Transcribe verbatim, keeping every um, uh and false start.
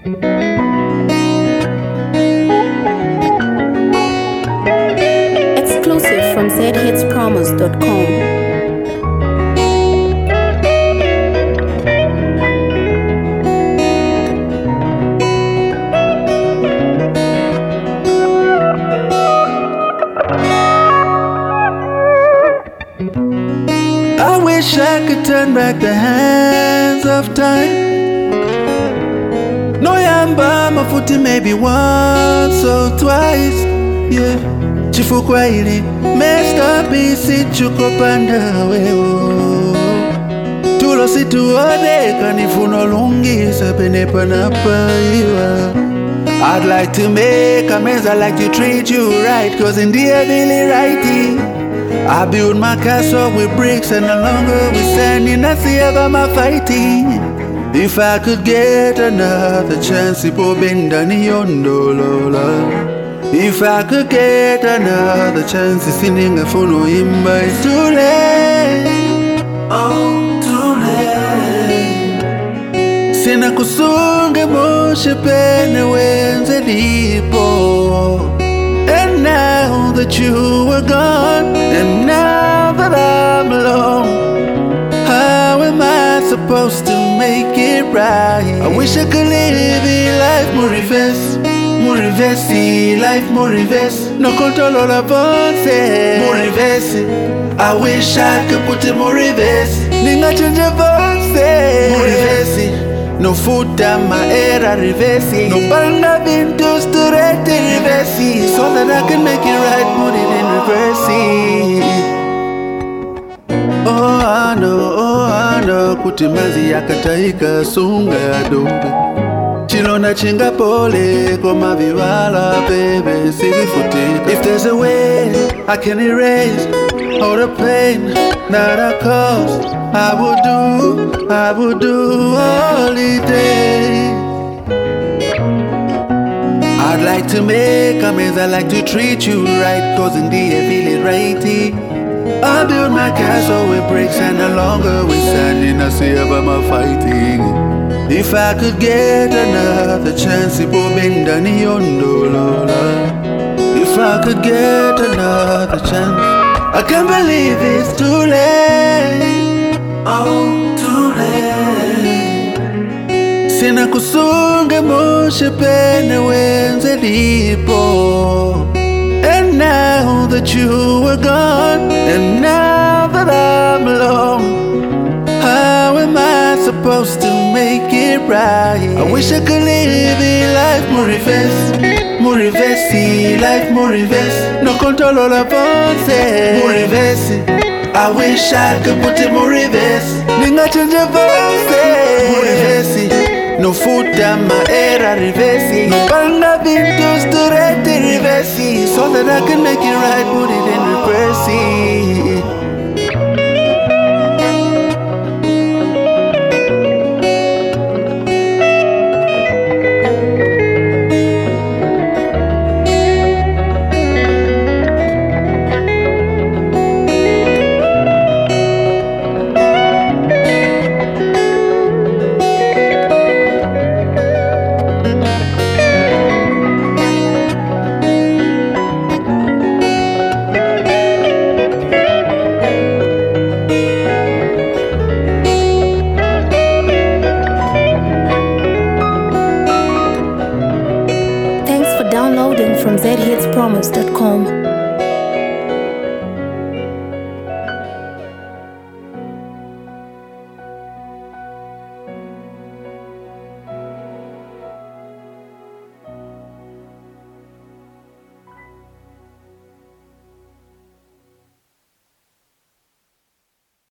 Exclusive from z hits promos dot com. I wish I could turn back the hands of time. No yamba mafuti maybe once or twice. Yeah, chifukwa ili messed up isi chuko panda wewo. Tulo situode kanifuno lungi sapene panapa iwa. I'd like to make a mess, I'd like to treat you right, cause in the really righty I build my castle with bricks and no longer we standing. I see about my fighting. If I could get another chance, ipo benda ni yondolola. If I could get another chance, sininga funo imba. It's too late, oh too late. Sina kusunge moshe pene wenze lipo. And now that you were gone, and now that I'm alone, how am I supposed to make it right? I wish I could live in life more reverse, more reverse, life more reverse. No control all of us, more reverse. I wish I could put it more reverse. Ninga change the voice, more reverse. No food down my era reverse. No banga vintos to ready reverse. So that I can make it right, put it in reverse. Oh I know, oh I know. Kutimazi yakataika sunga ya dobe. Chilona chinga pole koma vivala baby sivifuti. If there's a way I can erase all the pain that I caused, I would do, I would do all the day. I'd like to make amends, I'd like to treat you right, cause in the I feel it righty. I build my castle with bricks and no longer we standing. I see about my fighting. If I could get another chance, ipo benda ni yondolola. If I could get another chance, I can't believe it's too late, oh too late. Sina kusunge moshe pene wenze lipo. And now that you were gone, and now that I'm alone, how am I supposed to make it right? I wish I could live in life more reverse, more reverse, life more reverse. No control all of us, more reverse. I wish I could put it more reverse. Ninga change the voice, more reverse. No food down my era reverse. No banga vintos to ready reverse. So that I can make it right, put it in reverse. Downloading from z hits promos dot com.